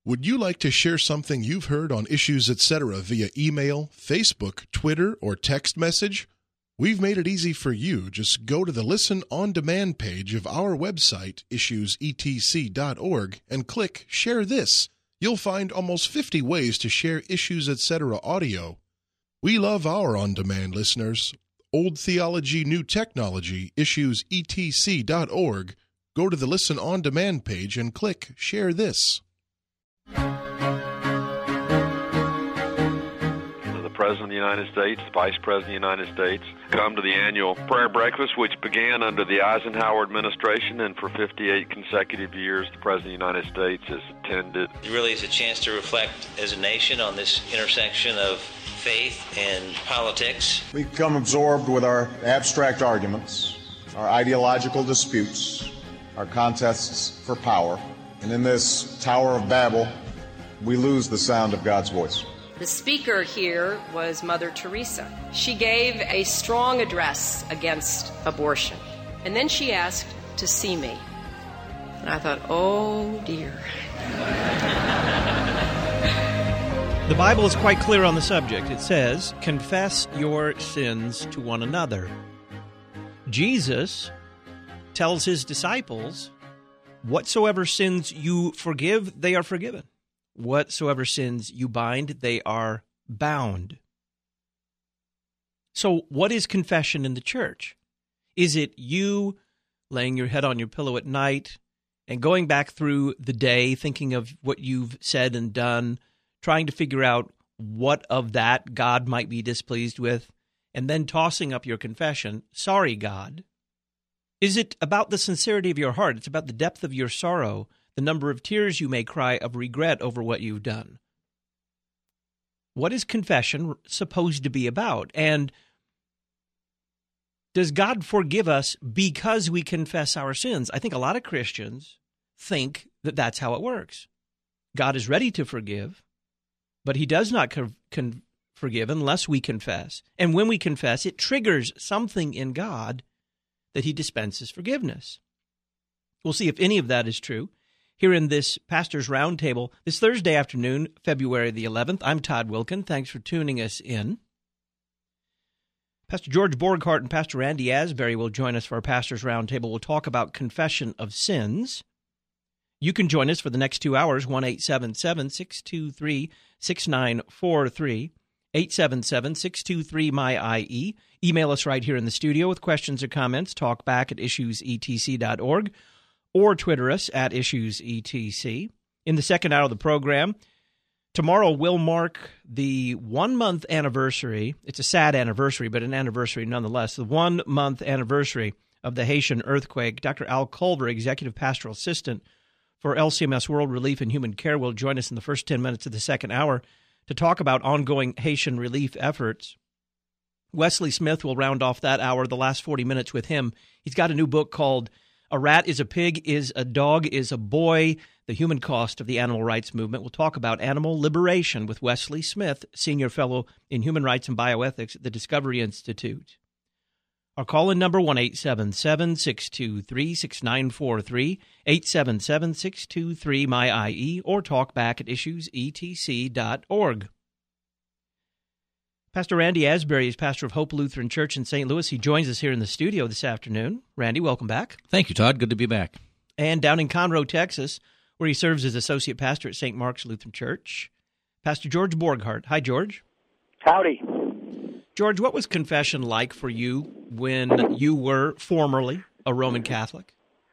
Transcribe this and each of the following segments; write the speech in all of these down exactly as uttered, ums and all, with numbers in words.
Would you like to share something you've heard on Issues Etc. via email, Facebook, Twitter, or text message? We've made it easy for you. Just go to the Listen on Demand page of our website, issues e t c dot org, and click Share This. You'll find almost fifty ways to share Issues Etc. audio. We love our on-demand listeners. Old Theology, New Technology, issues e t c dot org. Go to the Listen on Demand page and click Share This. The President of the United States, the Vice President of the United States, come to the annual prayer breakfast, which began under the Eisenhower administration, and for fifty-eight consecutive years, the President of the United States has attended. It really is a chance to reflect as a nation on this intersection of faith and politics. We become absorbed with our abstract arguments, our ideological disputes, our contests for power, and in this Tower of Babel, we lose the sound of God's voice. The speaker here was Mother Teresa. She gave a strong address against abortion, and then she asked to see me. And I thought, oh dear. The Bible is quite clear on the subject. It says, confess your sins to one another. Jesus tells his disciples, whatsoever sins you forgive, they are forgiven. Whatsoever sins you bind, they are bound. So what is confession in the church? Is it you laying your head on your pillow at night and going back through the day, thinking of what you've said and done, trying to figure out what of that God might be displeased with, and then tossing up your confession, sorry, God? Is it about the sincerity of your heart? It's about the depth of your sorrow, the number of tears you may cry of regret over what you've done. What is confession supposed to be about? And does God forgive us because we confess our sins? I think a lot of Christians think that that's how it works. God is ready to forgive, but he does not con- con- forgive unless we confess. And when we confess, it triggers something in God that he dispenses forgiveness. We'll see if any of that is true here in this Pastor's Roundtable this Thursday afternoon, February the eleventh. I'm Todd Wilkin. Thanks for tuning us in. Pastor George Borghardt and Pastor Randy Asbury will join us for our Pastor's Roundtable. We'll talk about confession of sins. You can join us for the next two hours, one eight seven seven, six two three, six nine four three, eight seven seven, six two three, M Y I E. Email us right here in the studio with questions or comments, talk back at issues e t c dot org, or Twitter us at issues e t c. In the second hour of the program, tomorrow will mark the one-month anniversary. It's a sad anniversary, but an anniversary nonetheless. The one-month anniversary of the Haitian earthquake. Doctor Al Culver, Executive Pastoral Assistant for L C M S World Relief and Human Care, will join us in the first ten minutes of the second hour to talk about ongoing Haitian relief efforts. Wesley Smith will round off that hour, the last forty minutes with him. He's got a new book called A Rat is a Pig, is a Dog, is a Boy, The Human Cost of the Animal Rights Movement. We'll talk about animal liberation with Wesley Smith, Senior Fellow in Human Rights and Bioethics at the Discovery Institute. Our call-in number, one eight seven seven, six two three, six nine four three, eight seven seven, six two three, M Y I E, or talk back at issues e t c dot org. Pastor Randy Asbury is pastor of Hope Lutheran Church in Saint Louis. He joins us here in the studio this afternoon. Randy, welcome back. Thank you, Todd. Good to be back. And down in Conroe, Texas, where he serves as associate pastor at Saint Mark's Lutheran Church, Pastor George Borghardt. Hi, George. Howdy. George, what was confession like for you when you were formerly a Roman Catholic?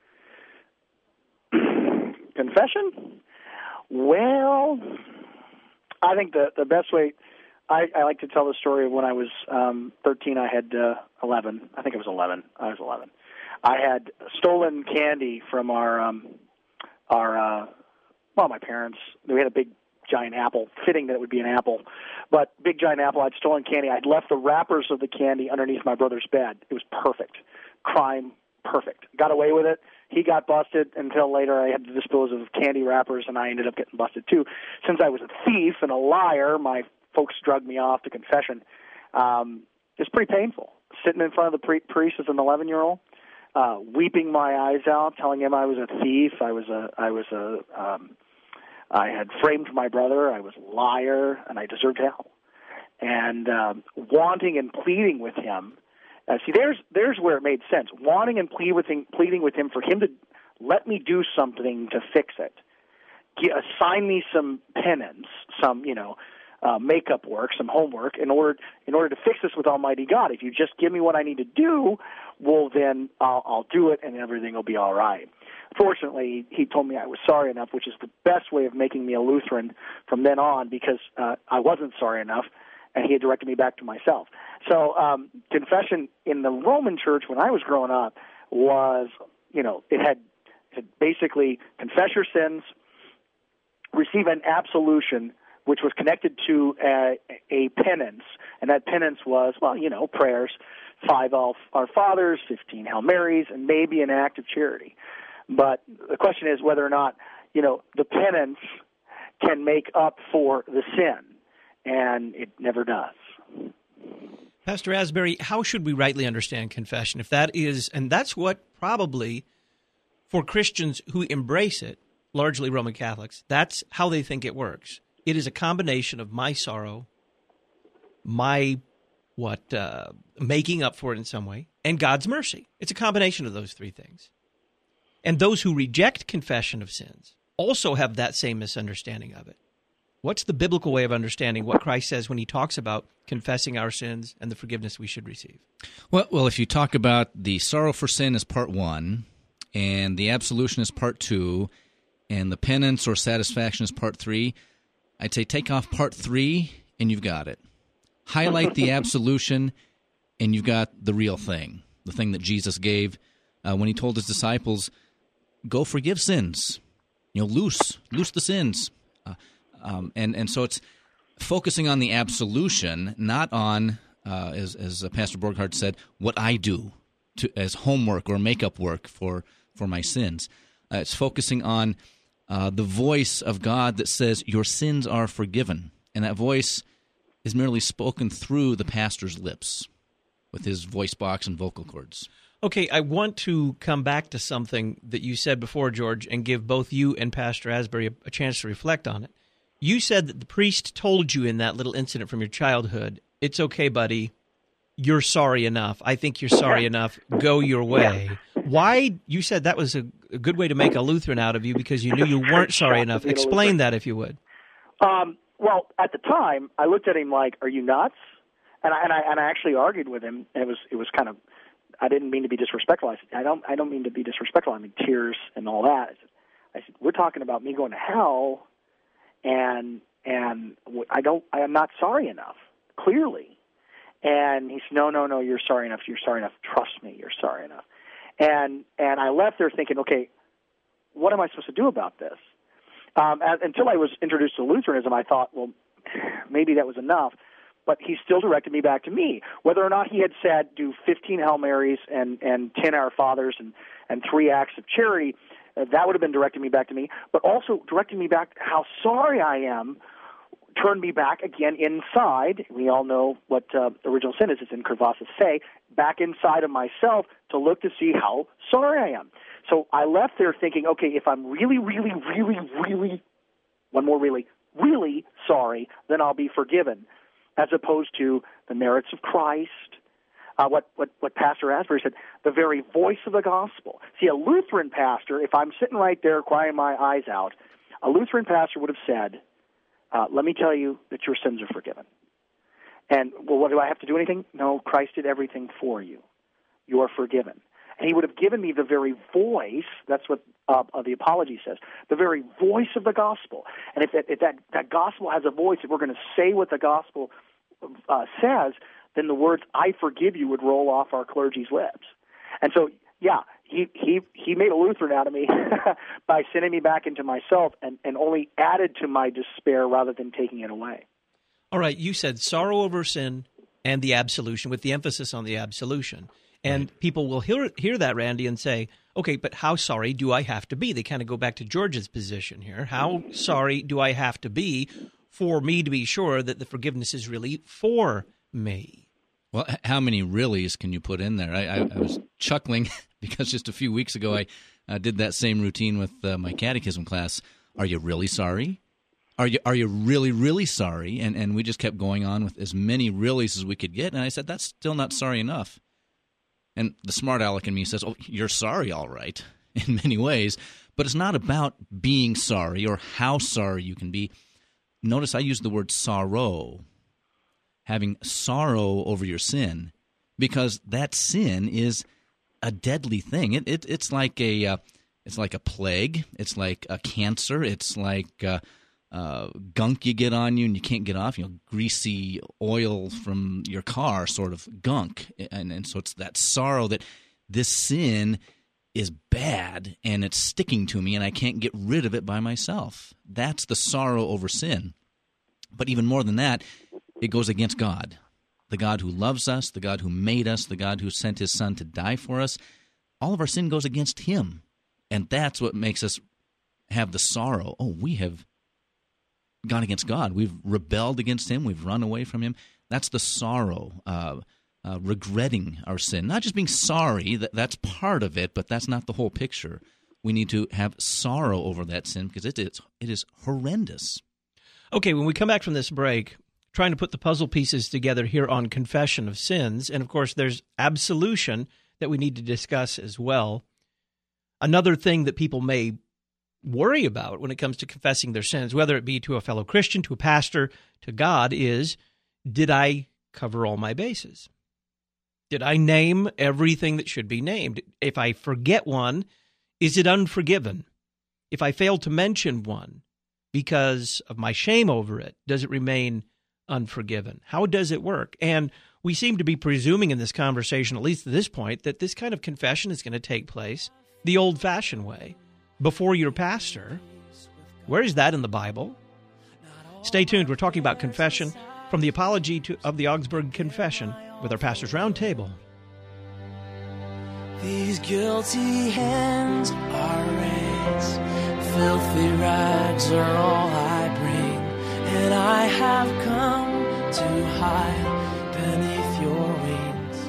Confession? Well, I think the, the best way, I, I like to tell the story of when I was um, thirteen, I had uh, eleven. I think it was eleven. I was eleven. I had stolen candy from our, um, our uh, well, my parents. We had a big giant apple, fitting that it would be an apple, but big giant apple. I'd stolen candy. I'd left the wrappers of the candy underneath my brother's bed. It was perfect. Crime, perfect. Got away with it. He got busted until later I had to dispose of candy wrappers, and I ended up getting busted too. Since I was a thief and a liar, my folks drugged me off to confession. Um, it's pretty painful. Sitting in front of the pre- priest as an eleven-year-old, uh, weeping my eyes out, telling him I was a thief, I was a, I was a, um, I had framed my brother, I was a liar, and I deserved hell. And um, wanting and pleading with him, uh, see, there's there's where it made sense. Wanting and plead with him, pleading with him for him to let me do something to fix it. G- assign me some penance, some, you know, uh, makeup work, some homework, in order in order to fix this with Almighty God. If you just give me what I need to do, well, then I'll, I'll do it, and everything will be all right. Fortunately, he told me I was sorry enough, which is the best way of making me a Lutheran from then on, because uh, I wasn't sorry enough, and he had directed me back to myself. So um, confession in the Roman Church when I was growing up was, you know, it had, it had basically confess your sins, receive an absolution, which was connected to a, a penance, and that penance was, well, you know, prayers, five Our Fathers, fifteen Hail Marys, and maybe an act of charity. But the question is whether or not, you know, the penance can make up for the sin, and it never does. Pastor Asbury, how should we rightly understand confession? If that is, and that's what probably for Christians who embrace it, largely Roman Catholics, that's how they think it works. It is a combination of my sorrow, my, what, uh, making up for it in some way, and God's mercy. It's a combination of those three things. And those who reject confession of sins also have that same misunderstanding of it. What's the biblical way of understanding what Christ says when he talks about confessing our sins and the forgiveness we should receive? Well, well, if you talk about the sorrow for sin as part one, and the absolution as part two, and the penance or satisfaction as part three, I'd say take off part three, and you've got it. Highlight the absolution, and you've got the real thing, the thing that Jesus gave uh, when he told his disciples, go forgive sins. You know, loose, loose the sins. Uh, um, and, and so it's focusing on the absolution, not on, uh, as, as Pastor Borghardt said, what I do to, as homework or makeup work for, for my sins. Uh, it's focusing on uh, the voice of God that says, your sins are forgiven. And that voice is merely spoken through the pastor's lips with his voice box and vocal cords. Okay, I want to come back to something that you said before, George, and give both you and Pastor Asbury a, a chance to reflect on it. You said that the priest told you in that little incident from your childhood, it's okay, buddy, you're sorry enough. I think you're sorry enough. Go your way. Why? You said that was a, a good way to make a Lutheran out of you because you knew you weren't sorry enough. Explain that, if you would. Um, well, at the time, I looked at him like, are you nuts? And I, and I, and I actually argued with him. And it was it was kind of, I didn't mean to be disrespectful. I said, I don't I don't mean to be disrespectful. I mean, tears and all that. I said, I said we're talking about me going to hell, and and I don't I am not sorry enough, clearly. And he said, no, no, no, you're sorry enough. You're sorry enough. Trust me, you're sorry enough. And and I left there thinking, okay, what am I supposed to do about this? Um, as, until I was introduced to Lutheranism, I thought, well, maybe that was enough. But he still directed me back to me. Whether or not he had said do fifteen Hail Marys and, and ten Our Fathers and, and three acts of charity, uh, that would have been directing me back to me. But also directing me back to how sorry I am, turned me back again inside. We all know what uh, original sin is. It's in Curvasis Se, back inside of myself to look to see how sorry I am. So I left there thinking, okay, if I'm really, really, really, really, one more really, really sorry, then I'll be forgiven, as opposed to the merits of Christ, uh, what, what, what Pastor Asbury said, the very voice of the gospel. See, a Lutheran pastor, if I'm sitting right there crying my eyes out, a Lutheran pastor would have said, uh, let me tell you that your sins are forgiven. And, well, what, do I have to do anything? No, Christ did everything for you. You are forgiven. And he would have given me the very voice, that's what uh, uh, the apology says, the very voice of the gospel. And if that, if that, that gospel has a voice, if we're going to say what the gospel uh, says, then the words, I forgive you, would roll off our clergy's lips. And so, yeah, he, he, he made a Lutheran out of me by sending me back into myself and, and only added to my despair rather than taking it away. All right, you said sorrow over sin and the absolution, with the emphasis on the absolution. And right. People will hear hear that, Randy, and say, okay, but how sorry do I have to be? They kind of go back to George's position here. How sorry do I have to be for me to be sure that the forgiveness is really for me? Well, how many reallys can you put in there? I, I, I was chuckling because just a few weeks ago I uh, did that same routine with uh, my catechism class Are you really sorry? Are you are you really, really sorry? And and we just kept going on with as many reallys as we could get. And I said, that's still not sorry enough. And the smart aleck in me says, oh, you're sorry, all right, in many ways. But it's not about being sorry or how sorry you can be. Notice I use the word sorrow, having sorrow over your sin, because that sin is a deadly thing. It, it it's like a uh, it's like a plague. It's like a cancer. It's like uh, uh, gunk you get on you and you can't get off. You know, greasy oil from your car, sort of gunk. And and so it's that sorrow that this sin is bad and it's sticking to me and I can't get rid of it by myself. That's the sorrow over sin. But even more than that, it goes against God, the God who loves us, the God who made us, the God who sent his son to die for us. All of our sin goes against him. And that's what makes us have the sorrow. Oh, we have gone against God. We've rebelled against him. We've run away from him. That's the sorrow, uh, uh, regretting our sin. Not just being sorry, that, that's part of it, but that's not the whole picture. We need to have sorrow over that sin because it is, it is horrendous. Okay, when we come back from this break, trying to put the puzzle pieces together here on confession of sins, and of course there's absolution that we need to discuss as well. Another thing that people may worry about when it comes to confessing their sins, whether it be to a fellow Christian, to a pastor, to God, is, did I cover all my bases? Did I name everything that should be named? If I forget one, is it unforgiven? If I fail to mention one because of my shame over it, does it remain unforgiven? How does it work? And we seem to be presuming in this conversation, at least at this point, that this kind of confession is going to take place the old-fashioned way, before your pastor. Where is that in the Bible? Stay tuned. We're talking about confession from the Apology to, of the Augsburg Confession with our Pastors Roundtable. These guilty hands are raised, filthy rags are all I bring, and I have come to hide beneath your wings.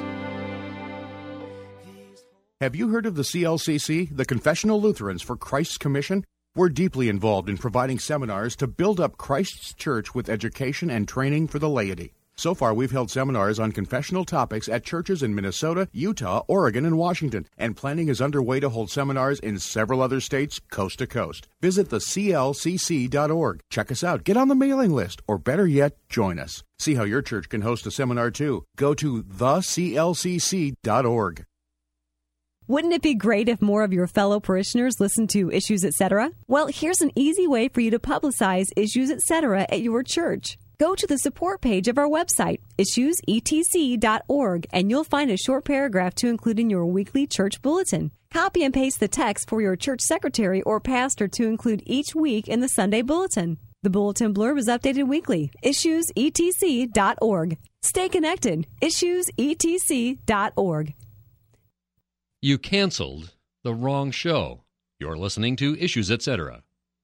Have you heard of the C L C C, the Confessional Lutherans for Christ's Commission? We're deeply involved in providing seminars to build up Christ's church with education and training for the laity. So far, we've held seminars on confessional topics at churches in Minnesota, Utah, Oregon, and Washington, and planning is underway to hold seminars in several other states, coast to coast. Visit the C L C C dot org. Check us out, get on the mailing list, or better yet, join us. See how your church can host a seminar too. Go to the C L C C dot org. Wouldn't it be great if more of your fellow parishioners listened to Issues Etc.? Well, here's an easy way for you to publicize Issues Etc. at your church. Go to the support page of our website, issues e t c dot org, and you'll find a short paragraph to include in your weekly church bulletin. Copy and paste the text for your church secretary or pastor to include each week in the Sunday bulletin. The bulletin blurb is updated weekly. issues e t c dot org. Stay connected. issues e t c dot org. You canceled the wrong show. You're listening to Issues Etc.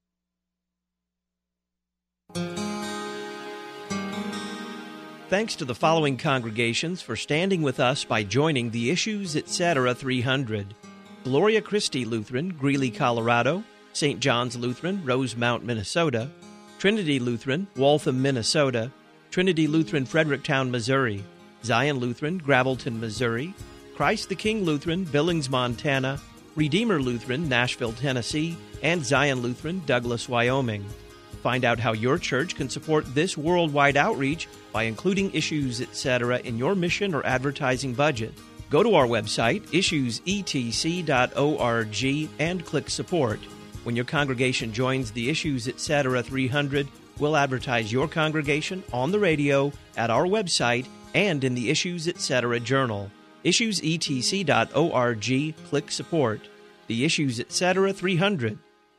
Thanks to the following congregations for standing with us by joining the Issues Etc. three hundred. Gloria Christi Lutheran, Greeley, Colorado; Saint John's Lutheran, Rosemount, Minnesota; Trinity Lutheran, Waltham, Minnesota; Trinity Lutheran, Fredericktown, Missouri; Zion Lutheran, Gravelton, Missouri; Christ the King Lutheran, Billings, Montana; Redeemer Lutheran, Nashville, Tennessee; and Zion Lutheran, Douglas, Wyoming. Find out how your church can support this worldwide outreach by including Issues Etc. in your mission or advertising budget. Go to our website, issues e t c dot org, and click Support. When your congregation joins the Issues Etc. three hundred, we'll advertise your congregation on the radio, at our website, and in the Issues Etc. Journal. issues e t c dot org, click Support. The Issues Etc. three hundred.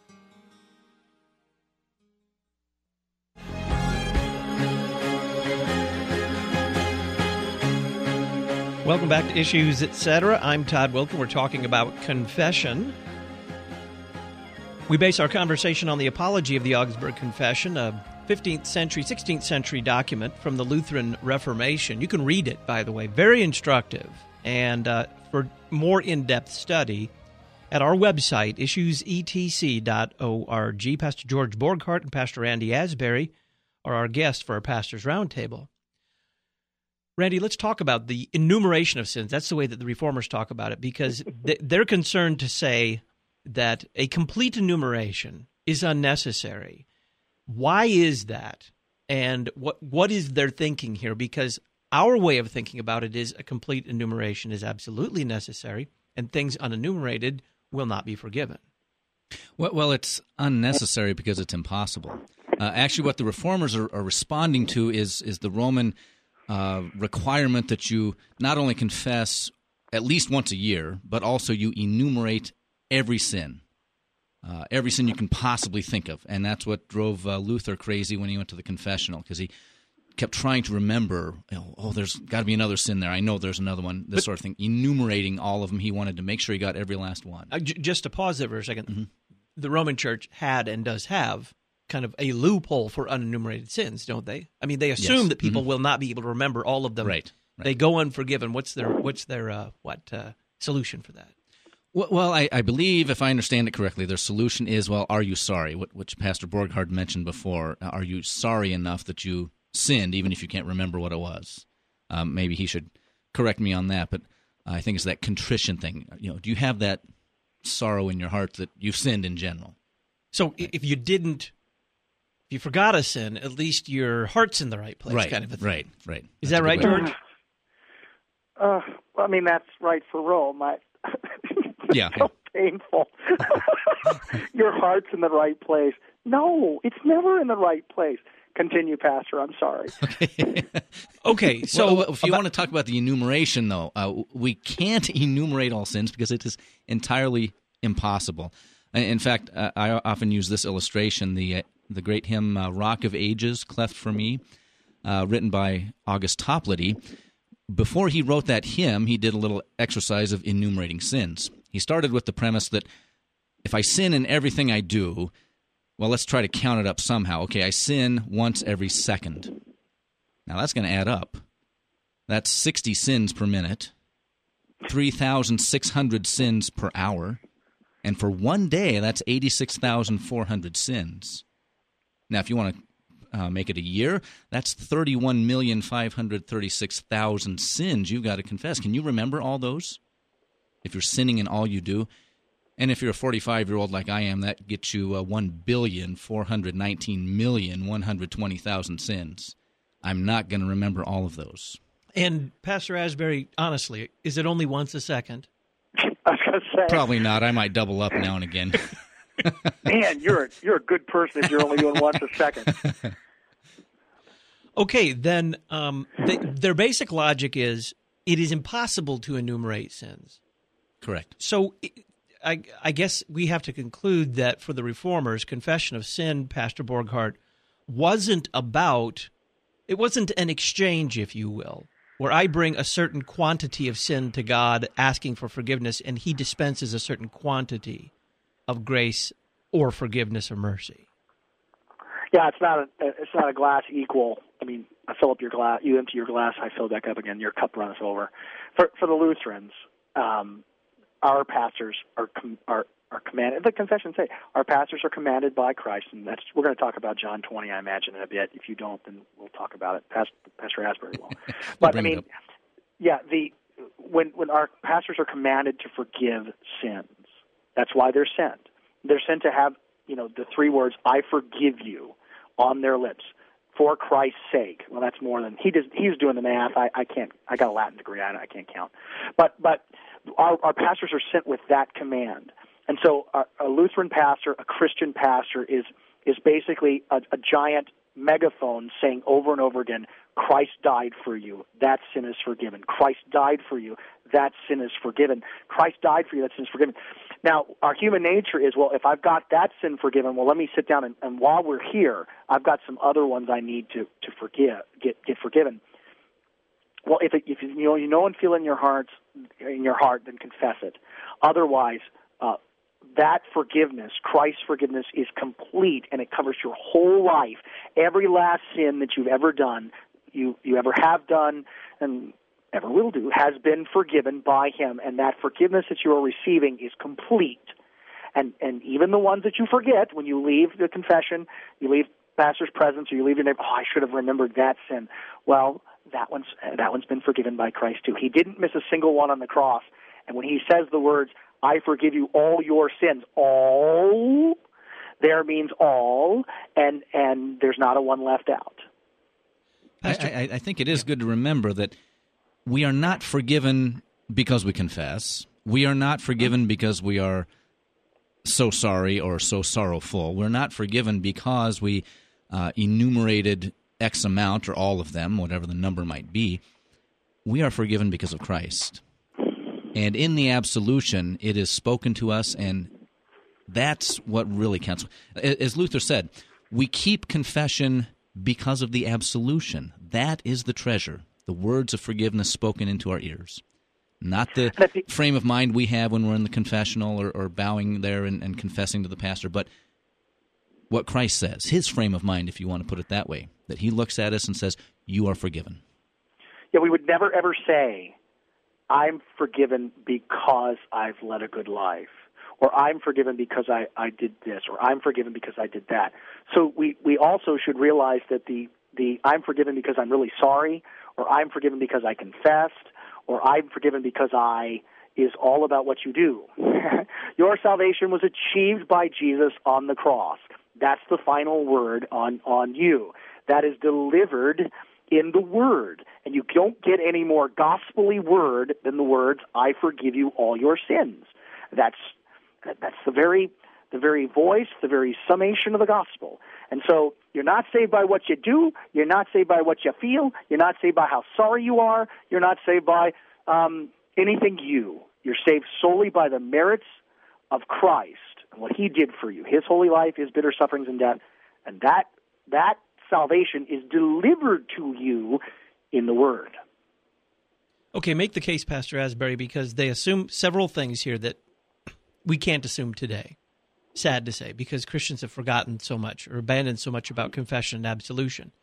Welcome back to Issues Etc. I'm Todd Wilken. We're talking about confession. We base our conversation on the Apology of the Augsburg Confession, a fifteenth century, sixteenth century document from the Lutheran Reformation. You can read it, by the way. Very instructive. And uh, for more in-depth study, at our website, issues e t c dot org. Pastor George Borghardt and Pastor Randy Asbury are our guests for our Pastors Roundtable. Randy, let's talk about the enumeration of sins. That's the way that the Reformers talk about it, because they're concerned to say that a complete enumeration is unnecessary. Why is that? And what what is their thinking here? Because our way of thinking about it is a complete enumeration is absolutely necessary, and things unenumerated will not be forgiven. Well, well it's unnecessary because it's impossible. Uh, actually, what the Reformers are, are responding to is is the Roman uh, requirement that you not only confess at least once a year, but also you enumerate every sin. Uh, every sin you can possibly think of. And that's what drove uh, Luther crazy when he went to the confessional, because he kept trying to remember, you know, oh, there's got to be another sin there. I know there's another one, this but, sort of thing. Enumerating all of them, he wanted to make sure he got every last one. Uh, j- just to pause there for a second, mm-hmm. The Roman Church had and does have kind of a loophole for unenumerated sins, don't they? I mean, they assume yes. that people mm-hmm. will not be able to remember all of them. Right. right. They go unforgiven. What's their, what's their uh, what uh, solution for that? Well, I, I believe, if I understand it correctly, their solution is, well, are you sorry? Which Pastor Borghardt mentioned before. Are you sorry enough that you sinned, even if you can't remember what it was? Um, maybe he should correct me on that, but I think it's that contrition thing. You know, do you have that sorrow in your heart that you've sinned in general? So if you didn't, if you forgot a sin, at least your heart's in the right place, right, kind of a thing. Right, right. Is that's that right, George? Uh, I mean, that's right for Rome. I... Yeah. So painful. Your heart's in the right place. No, it's never in the right place. Continue, Pastor. I'm sorry. Okay. okay. So, well, if you about- want to talk about the enumeration, though, uh, we can't enumerate all sins because it is entirely impossible. In fact, uh, I often use this illustration: the uh, the great hymn uh, "Rock of Ages, Cleft for Me," uh, written by August Toplady. Before he wrote that hymn, he did a little exercise of enumerating sins. He started with the premise that if I sin in everything I do, well, let's try to count it up somehow. Okay, I sin once every second. Now, that's going to add up. That's sixty sins per minute, three thousand six hundred sins per hour, and for one day, that's eighty-six thousand four hundred sins. Now, if you want to Uh, make it a year, that's thirty-one million five hundred thirty-six thousand sins you've got to confess. Can you remember all those? If you're sinning in all you do? And if you're a forty-five-year-old like I am, that gets you uh, one billion four hundred nineteen million one hundred twenty thousand sins. I'm not going to remember all of those. And Pastor Asbury, honestly, is it only once a second? I was going to say. Probably not. I might double up now and again. Man, you're you're a good person if you're only doing once a second. Okay, then um, they, their basic logic is it is impossible to enumerate sins. Correct. So I, I guess we have to conclude that for the Reformers, confession of sin, Pastor Borghardt, wasn't about, it wasn't an exchange, if you will, where I bring a certain quantity of sin to God asking for forgiveness, and he dispenses a certain quantity of grace or forgiveness or mercy. Yeah, it's not a it's not a glass equal. I mean, I fill up your glass, you empty your glass, I fill back up again. Your cup runs over. For for the Lutherans, um, our pastors are com- are are commanded. The confessions say our pastors are commanded by Christ, and that's we're going to talk about John twenty, I imagine, in a bit. If you don't, then we'll talk about it. Pastor, Pastor Asbury will. But I mean, yeah, the when when our pastors are commanded to forgive sins, that's why they're sent. They're sent to have, you know, the three words "I forgive you" on their lips for Christ's sake. Well, that's more than he does. He's doing the math. I, I can't. I got a Latin degree. I, I can't count. But but our, our pastors are sent with that command, and so a, a Lutheran pastor, a Christian pastor, is is basically a, a giant megaphone saying over and over again, Christ died for you. That sin is forgiven. Christ died for you. That sin is forgiven. Christ died for you. That sin is forgiven. Now, our human nature is, well, if I've got that sin forgiven, well, let me sit down and, and while we're here, I've got some other ones I need to, to forgive, get get forgiven. Well, if it, if you know you know and feel in your heart, in your heart, then confess it. Otherwise, uh, that forgiveness, Christ's forgiveness, is complete, and it covers your whole life. Every last sin that you've ever done, you you ever have done, and ever will do, has been forgiven by him, and that forgiveness that you are receiving is complete. And and even the ones that you forget, when you leave the confession, you leave pastor's presence, or you leave your neighbor, oh, I should have remembered that sin. Well, that one's that one's been forgiven by Christ too. He didn't miss a single one on the cross. And when he says the words, I forgive you all your sins, all, there means all, and and there's not a one left out. I, I, I think it is good to remember that we are not forgiven because we confess. We are not forgiven because we are so sorry or so sorrowful. We're not forgiven because we uh, enumerated X amount or all of them, whatever the number might be. We are forgiven because of Christ. And in the absolution, it is spoken to us, and that's what really counts. As Luther said, we keep confession because of the absolution. That is the treasure, the words of forgiveness spoken into our ears. Not the frame of mind we have when we're in the confessional or, or bowing there and, and confessing to the pastor, but what Christ says, his frame of mind, if you want to put it that way, that he looks at us and says, you are forgiven. Yeah, we would never ever say, I'm forgiven because I've led a good life, or I'm forgiven because I, I did this, or I'm forgiven because I did that. So we, we also should realize that the, the I'm forgiven because I'm really sorry, or I'm forgiven because I confessed, or I'm forgiven because I is all about what you do. Your salvation was achieved by Jesus on the cross. That's the final word on, on you. That is delivered in the Word. And you don't get any more gospel-y word than the words, I forgive you all your sins. That's that's the very the very voice, the very summation of the gospel. And so you're not saved by what you do. You're not saved by what you feel. You're not saved by how sorry you are. You're not saved by um, anything you. You're saved solely by the merits of Christ and what he did for you, his holy life, his bitter sufferings and death. And that that salvation is delivered to you in the Word. Okay, make the case, Pastor Asbury, because they assume several things here that we can't assume today. Sad to say, because Christians have forgotten so much or abandoned so much about confession and absolution.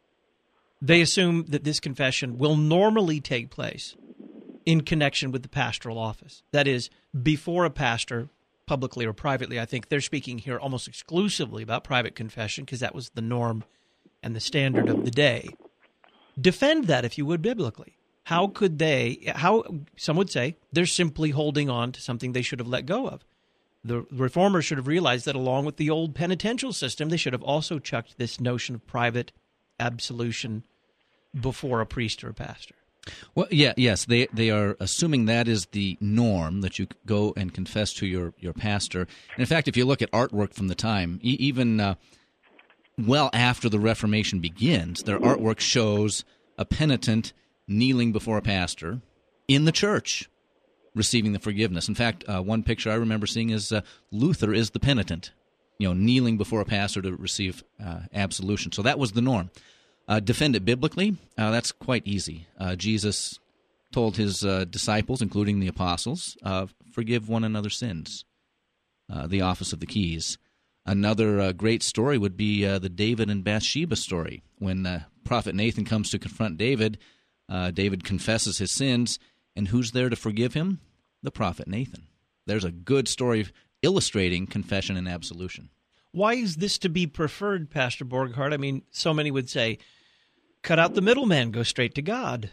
They assume that this confession will normally take place in connection with the pastoral office. That is, before a pastor, publicly or privately. I think they're speaking here almost exclusively about private confession because that was the norm and the standard of the day. Defend that, if you would, biblically. How could they, how some would say, they're simply holding on to something they should have let go of. The reformers should have realized that along with the old penitential system, they should have also chucked this notion of private absolution before a priest or a pastor. Well, yeah, yes, they they are assuming that is the norm, that you go and confess to your, your pastor. And in fact, if you look at artwork from the time, e- even uh, well after the Reformation begins, their artwork shows a penitent kneeling before a pastor in the church, receiving the forgiveness. In fact, uh, one picture I remember seeing is uh, Luther is the penitent, you know, kneeling before a pastor to receive uh, absolution. So that was the norm. Uh, defend it biblically, uh, that's quite easy. Uh, Jesus told his uh, disciples, including the apostles, uh, forgive one another's sins, uh, the office of the keys. Another uh, great story would be uh, the David and Bathsheba story. When uh, prophet Nathan comes to confront David, uh, David confesses his sins, and who's there to forgive him? The prophet Nathan. There's a good story illustrating confession and absolution. Why is this to be preferred, Pastor Borghardt? I mean, so many would say, cut out the middleman, go straight to God.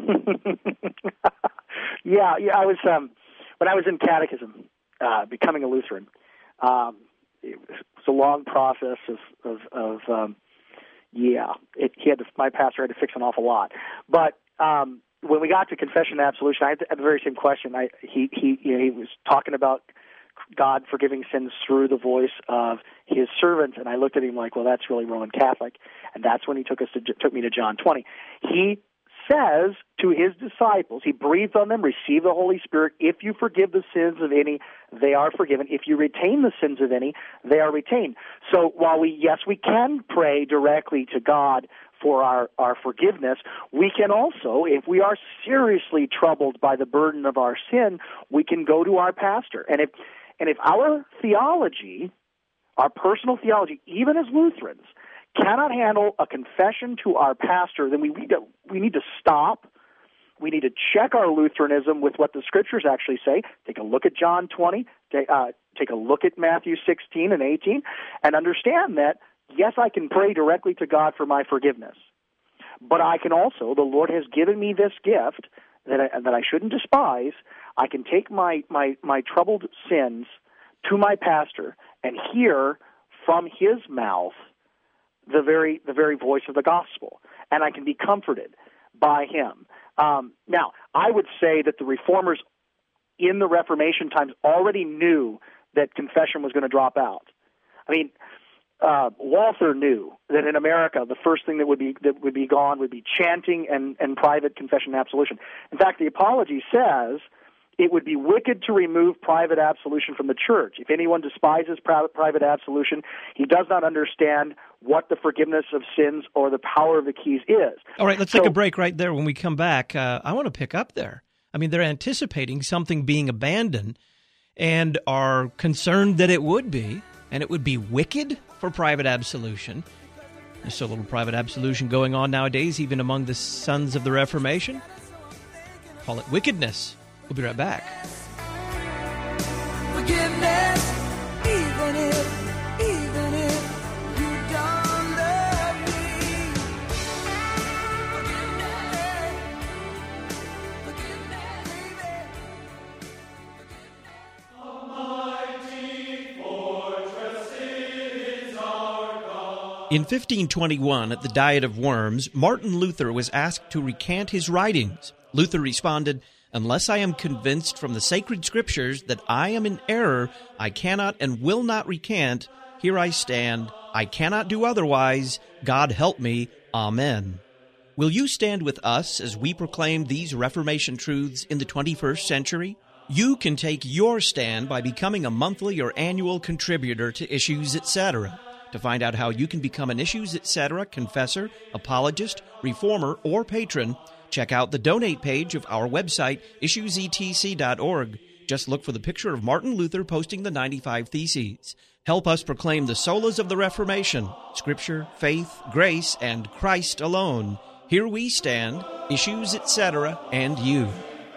yeah, yeah. I was um, when I was in catechism, uh, becoming a Lutheran. Um, it was a long process of of, of um, yeah. It, he had to, my pastor had to fix an awful lot. But um, when we got to confession and absolution, I had the very same question. I, he he you know, he was talking about God forgiving sins through the voice of his servant, and I looked at him like, well, that's really Roman Catholic, and that's when he took us to took me to John twenty. He says to his disciples, he breathed on them, receive the Holy Spirit. If you forgive the sins of any, they are forgiven. If you retain the sins of any, they are retained. So while we, yes, we can pray directly to God for our, our forgiveness, we can also, if we are seriously troubled by the burden of our sin, we can go to our pastor. And if And if our theology, our personal theology, even as Lutherans, cannot handle a confession to our pastor, then we need to, we need to stop we need to check our Lutheranism with what the Scriptures actually say. Take a look at John twenty, take, uh, take a look at Matthew sixteen and eighteen, and understand that, yes, I can pray directly to God for my forgiveness. But I can also, the Lord has given me this gift that I, that I shouldn't despise. I can take my, my, my troubled sins to my pastor and hear from his mouth the very the very voice of the gospel, and I can be comforted by him. Um, now, I would say that the Reformers in the Reformation times already knew that confession was going to drop out. I mean, uh, Walther knew that in America the first thing that would be that would be gone would be chanting and, and private confession and absolution. In fact, the Apology says it would be wicked to remove private absolution from the church. If anyone despises private, private absolution, he does not understand what the forgiveness of sins or the power of the keys is. All right, let's so, take a break right there. When we come back, uh, I want to pick up there. I mean, they're anticipating something being abandoned and are concerned that it would be, and it would be wicked for private absolution. There's so little private absolution going on nowadays, even among the sons of the Reformation. Call it wickedness. We'll be right back. Forgiveness, even if, even if you don't love me. Forgiveness, forgiveness, baby. Almighty fortress is our God. In fifteen twenty-one, at the Diet of Worms, Martin Luther was asked to recant his writings. Luther responded, "Unless I am convinced from the sacred scriptures that I am in error, I cannot and will not recant. Here I stand. I cannot do otherwise. God help me. Amen." Will you stand with us as we proclaim these Reformation truths in the twenty-first century? You can take your stand by becoming a monthly or annual contributor to Issues, et cetera. To find out how you can become an Issues, et cetera confessor, apologist, reformer, or patron, check out the donate page of our website, issues e t c dot org. Just look for the picture of Martin Luther posting the ninety-five Theses. Help us proclaim the solas of the Reformation, Scripture, faith, grace, and Christ alone. Here we stand, Issues, et cetera, and you.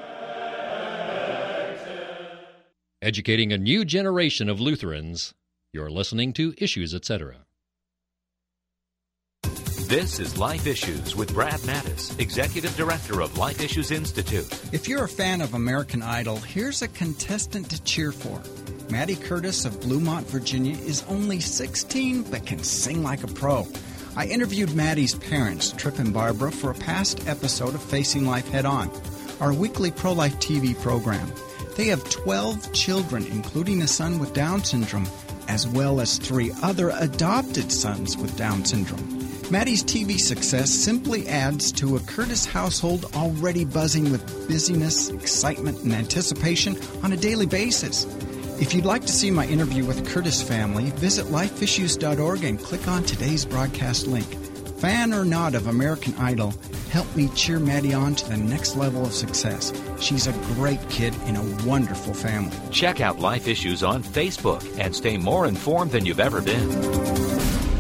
Educating a new generation of Lutherans. You're listening to Issues, et cetera. This is Life Issues with Brad Mattis, Executive Director of Life Issues Institute. If you're a fan of American Idol, here's a contestant to cheer for. Maddie Curtis of Bluemont, Virginia is only sixteen but can sing like a pro. I interviewed Maddie's parents, Trip and Barbara, for a past episode of Facing Life Head On, our weekly pro-life T V program. They have twelve children, including a son with Down syndrome, as well as three other adopted sons with Down syndrome. Maddie's T V success simply adds to a Curtis household already buzzing with busyness, excitement, and anticipation on a daily basis. If you'd like to see my interview with Curtis family, visit life issues dot org and click on today's broadcast link. Fan or not of American Idol, help me cheer Maddie on to the next level of success. She's a great kid in a wonderful family. Check out Life Issues on Facebook and stay more informed than you've ever been.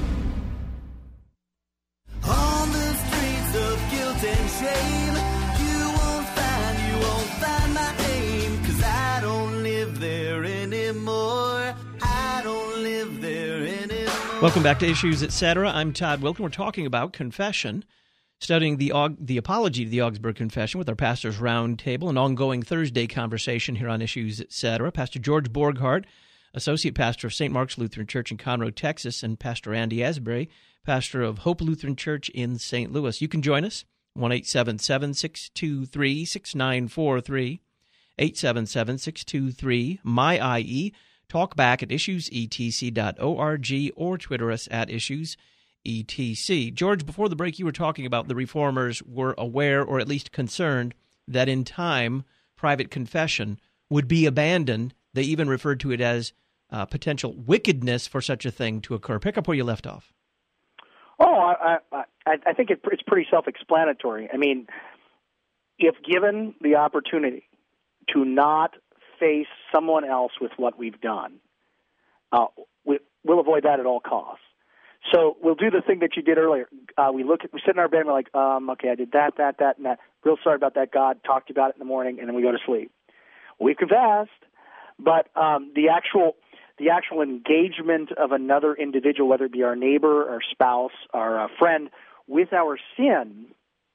Welcome back to Issues, et cetera. I'm Todd Wilken. We're talking about confession, studying the the Apology to the Augsburg Confession with our Pastors Roundtable, an ongoing Thursday conversation here on Issues, et cetera. Pastor George Borghardt, Associate Pastor of Saint Mark's Lutheran Church in Conroe, Texas, and Pastor Andy Asbury, Pastor of Hope Lutheran Church in Saint Louis. You can join us, one eight seven seven, six two three, six nine four three, eight seven seven, six two three, M Y I E. Talk back at issues e t c dot org or Twitter us at issues e t c. George, before the break, you were talking about the Reformers were aware, or at least concerned, that in time private confession would be abandoned. They even referred to it as uh, potential wickedness for such a thing to occur. Pick up where you left off. Oh, I, I, I think it, it's pretty self-explanatory. I mean, if given the opportunity to not face someone else with what we've done, uh, we, we'll avoid that at all costs. So we'll do the thing that you did earlier. Uh, we look at, we sit in our bed and we're like, um, okay, I did that, that, that, and that. Real sorry about that, God. Talked about it in the morning, and then we go to sleep. We've confessed, but um, the actual the actual engagement of another individual, whether it be our neighbor, our spouse, our uh, friend, with our sin,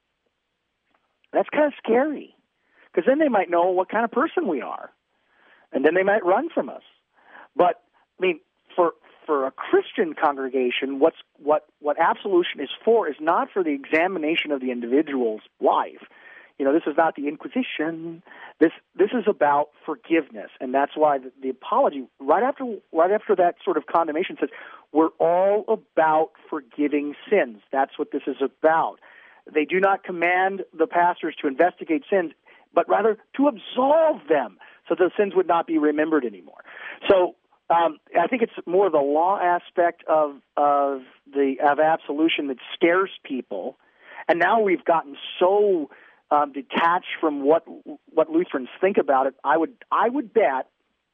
that's kind of scary, because then they might know what kind of person we are, and then they might run from us. But I mean, for for a Christian congregation, what's what what absolution is for is not for the examination of the individual's life. You know, this is not the Inquisition. This this is about forgiveness, and that's why the, the apology right after right after that sort of condemnation says we're all about forgiving sins. That's what this is about. They do not command the pastors to investigate sins, but rather to absolve them, so the sins would not be remembered anymore. So um, I think it's more the law aspect of of the of absolution that scares people, and now we've gotten so Um, detached from what what Lutherans think about it. I would I would bet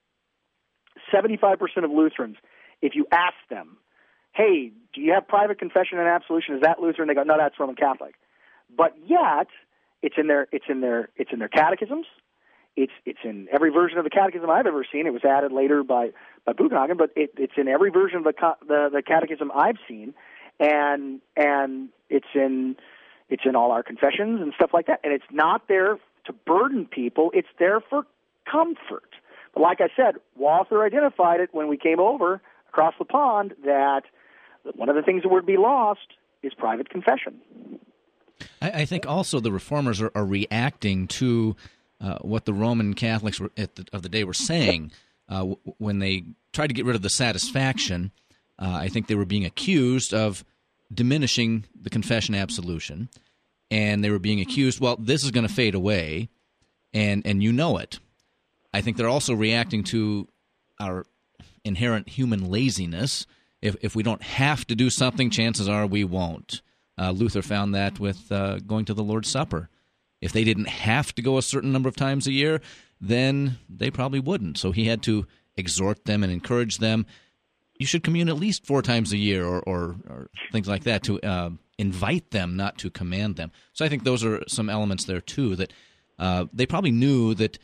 seventy-five percent of Lutherans, if you ask them, hey, do you have private confession and absolution? Is that Lutheran? They go, no, that's Roman Catholic. But yet, it's in their it's in their it's in their catechisms. It's it's in every version of the catechism I've ever seen. It was added later by by Bugenhagen, but it, it's in every version of the, the the catechism I've seen, and and it's in It's in all our confessions and stuff like that. And it's not there to burden people. It's there for comfort. But like I said, Walther identified it when we came over across the pond that one of the things that would be lost is private confession. I, I think also the Reformers are, are reacting to uh, what the Roman Catholics were, at the, of the day were saying uh, w- when they tried to get rid of the satisfaction. Uh, I think they were being accused of diminishing the confession absolution, and they were being accused, well, this is going to fade away, and and you know it. I think they're also reacting to our inherent human laziness. If if we don't have to do something, chances are we won't. Uh, Luther found that with uh, going to the Lord's Supper. If they didn't have to go a certain number of times a year, then they probably wouldn't. So he had to exhort them and encourage them. You should commune at least four times a year, or, or, or things like that, to uh, invite them, not to command them. So I think those are some elements there, too, that uh, they probably knew that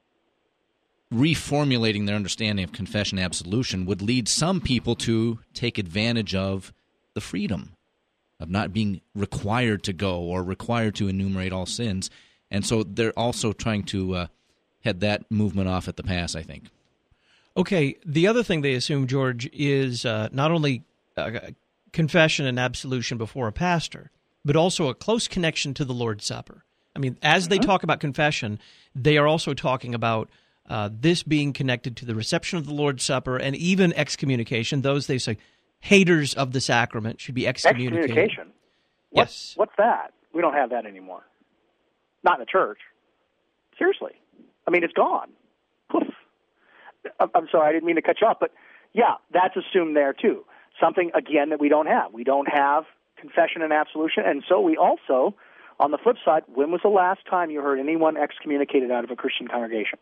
reformulating their understanding of confession and absolution would lead some people to take advantage of the freedom of not being required to go or required to enumerate all sins. And so they're also trying to uh, head that movement off at the pass, I think. Okay, the other thing they assume, George, is uh, not only uh, confession and absolution before a pastor, but also a close connection to the Lord's Supper. I mean, as they talk about confession, they are also talking about uh, this being connected to the reception of the Lord's Supper and even excommunication. Those, they say, haters of the sacrament should be excommunicated. Excommunication? Yes. What, what's that? We don't have that anymore. Not in the church. Seriously. I mean, it's gone. Poof. I'm sorry, I didn't mean to cut you off, but yeah, that's assumed there too. Something, again, that we don't have. We don't have confession and absolution, and so we also, on the flip side, when was the last time you heard anyone excommunicated out of a Christian congregation?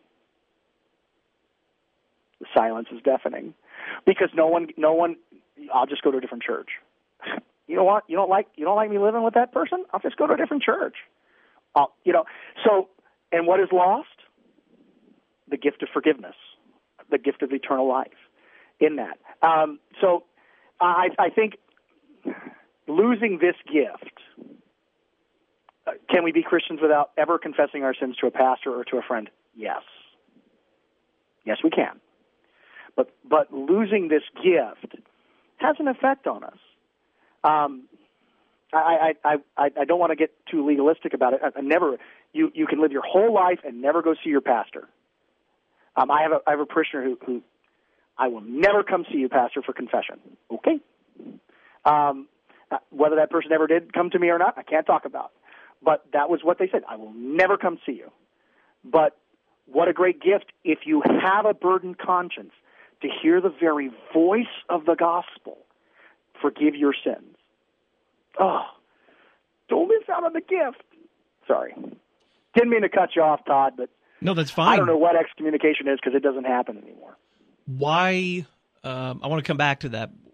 The silence is deafening, because no one, no one. I'll just go to a different church. You know what? You don't like, you don't like me living with that person? I'll just go to a different church. I'll, you know. So, and what is lost? The gift of forgiveness. The gift of eternal life in that. Um, so I, I think losing this gift, uh, can we be Christians without ever confessing our sins to a pastor or to a friend? Yes. Yes, we can. But but losing this gift has an effect on us. Um, I, I, I, I don't want to get too legalistic about it. I, I never. You, you can live your whole life and never go see your pastor. Um, I have a I have a parishioner who, who I will never come see you, Pastor, for confession. Okay. Um, whether that person ever did come to me or not, I can't talk about. But that was what they said. I will never come see you. But what a great gift if you have a burdened conscience to hear the very voice of the gospel. Forgive your sins. Oh, don't miss out on the gift. Sorry. Didn't mean to cut you off, Todd, but no, that's fine. I don't know what excommunication is because it doesn't happen anymore. Why? Um, I want to come back to that.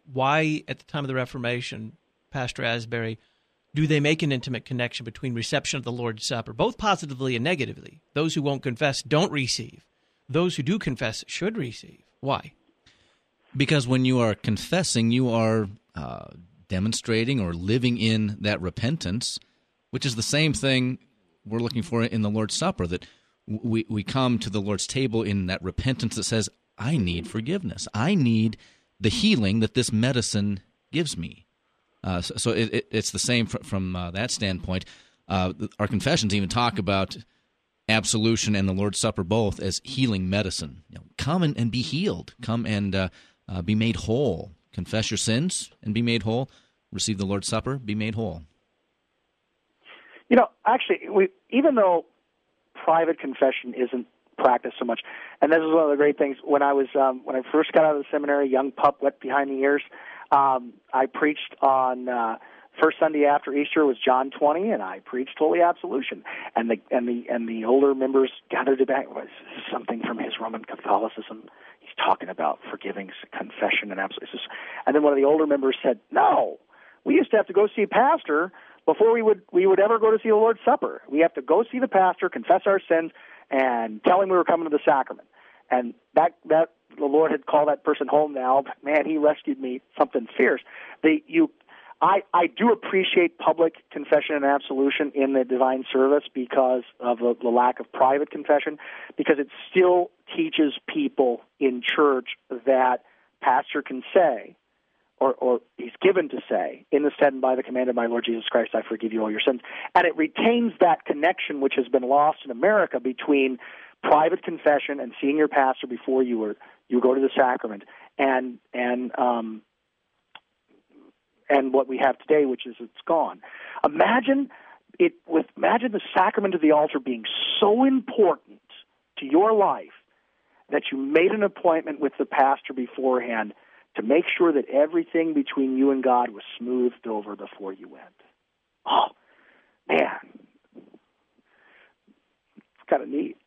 why at the time of the Reformation, Pastor Asbury, do they make an intimate connection between reception of the Lord's Supper, both positively and negatively? Those who won't confess don't receive. Those who do confess should receive. Why? Because when you are confessing, you are uh, demonstrating or living in that repentance, which is the same thing we're looking for in the Lord's Supper, that we, we come to the Lord's table in that repentance that says, I need forgiveness. I need the healing that this medicine gives me. Uh, so so it, it, it's the same fr- from uh, that standpoint. Uh, our confessions even talk about absolution and the Lord's Supper both as healing medicine. You know, come and, and be healed. Come and uh, uh, be made whole. Confess your sins and be made whole. Receive the Lord's Supper, be made whole. You know, actually, we, even though private confession isn't practiced so much, and this is one of the great things, when I was um, when I first got out of the seminary, young pup, wet behind the ears, um, I preached on uh, first Sunday after Easter was John twenty, and I preached holy absolution, and the and the and the older members gathered back. Was something from his Roman Catholicism? He's talking about forgiving, confession, and absolution. And then one of the older members said, "No, we used to have to go see a pastor before we would we would ever go to see the Lord's Supper. We have to go see the pastor, confess our sins, and tell him we were coming to the sacrament." And that that the Lord had called that person home now, but man, he rescued me something fierce. The you I, I do appreciate public confession and absolution in the divine service because of the, the lack of private confession, because it still teaches people in church that pastor can say, or, or he's given to say, in the stead and by the command of my Lord Jesus Christ, I forgive you all your sins. And it retains that connection which has been lost in America between private confession and seeing your pastor before you were you go to the sacrament, and and um, and what we have today, which is it's gone. Imagine it with imagine the sacrament of the altar being so important to your life that you made an appointment with the pastor beforehand to make sure that everything between you and God was smoothed over before you went. Oh, man. It's kind of neat.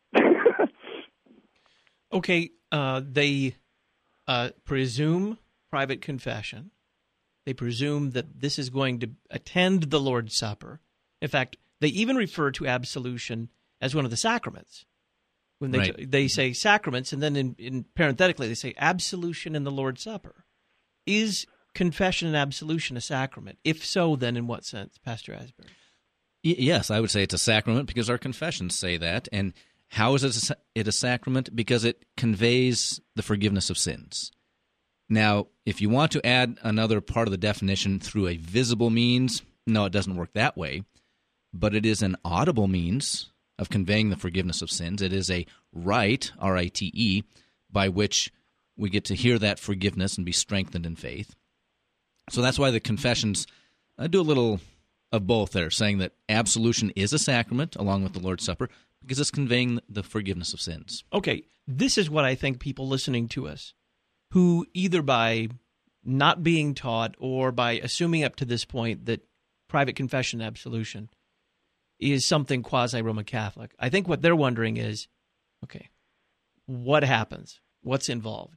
Okay, uh, they uh, presume private confession. They presume that this is going to attend the Lord's Supper. In fact, they even refer to absolution as one of the sacraments. When they right. they say sacraments, and then in, in parenthetically they say absolution in the Lord's Supper. Is confession and absolution a sacrament? If so, then in what sense, Pastor Asbury? Y- yes, I would say it's a sacrament because our confessions say that. And how is it a, it a sacrament? Because it conveys the forgiveness of sins. Now, if you want to add another part of the definition through a visible means, no, it doesn't work that way. But it is an audible means of conveying the forgiveness of sins. It is a rite, R I T E, by which we get to hear that forgiveness and be strengthened in faith. So that's why the confessions uh, do a little of both there, saying that absolution is a sacrament along with the Lord's Supper because it's conveying the forgiveness of sins. Okay, this is what I think people listening to us, who either by not being taught or by assuming up to this point that private confession and absolution is something quasi-Roman Catholic, I think what they're wondering is, okay, what happens? What's involved?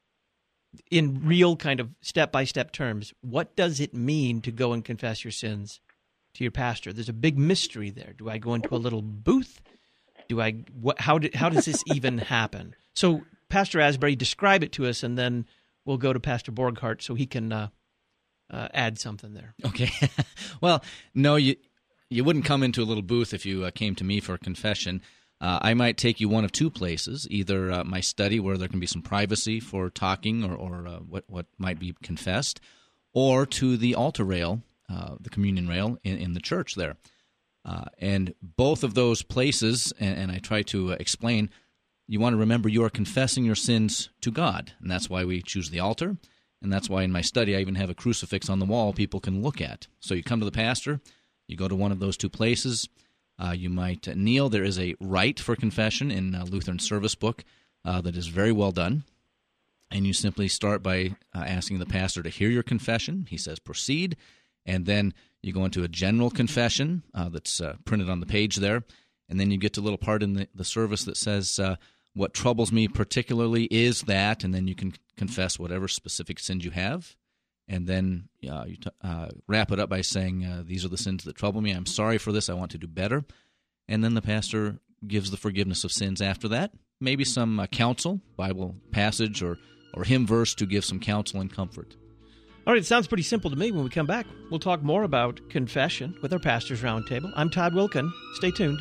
In real kind of step-by-step terms, what does it mean to go and confess your sins to your pastor? There's a big mystery there. Do I go into a little booth? Do I? What? How? Do, how does this even happen? So, Pastor Asbury, describe it to us, and then we'll go to Pastor Borghardt so he can uh, uh, add something there. Okay. Well, no, you you wouldn't come into a little booth if you uh, came to me for a confession. Uh, I might take you one of two places, either uh, my study where there can be some privacy for talking or, or uh, what, what might be confessed, or to the altar rail, uh, the communion rail in, in the church there. Uh, and both of those places, and, and I try to uh, explain, you want to remember you are confessing your sins to God, and that's why we choose the altar, and that's why in my study I even have a crucifix on the wall people can look at. So you come to the pastor, you go to one of those two places. Uh, you might uh, kneel. There is a rite for confession in uh, Lutheran Service Book uh, that is very well done. And you simply start by uh, asking the pastor to hear your confession. He says, proceed. And then you go into a general confession uh, that's uh, printed on the page there. And then you get to a little part in the, the service that says, uh, what troubles me particularly is that, and then you can confess whatever specific sins you have. and then uh, you t- uh, wrap it up by saying, uh, these are the sins that trouble me. I'm sorry for this. I want to do better. And then the pastor gives the forgiveness of sins after that. Maybe some uh, counsel, Bible passage, or, or hymn verse to give some counsel and comfort. All right, it sounds pretty simple to me. When we come back, we'll talk more about confession with our Pastors Roundtable. I'm Todd Wilkin. Stay tuned.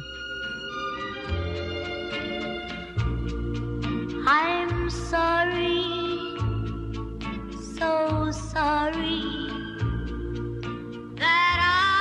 I'm sorry, so sorry that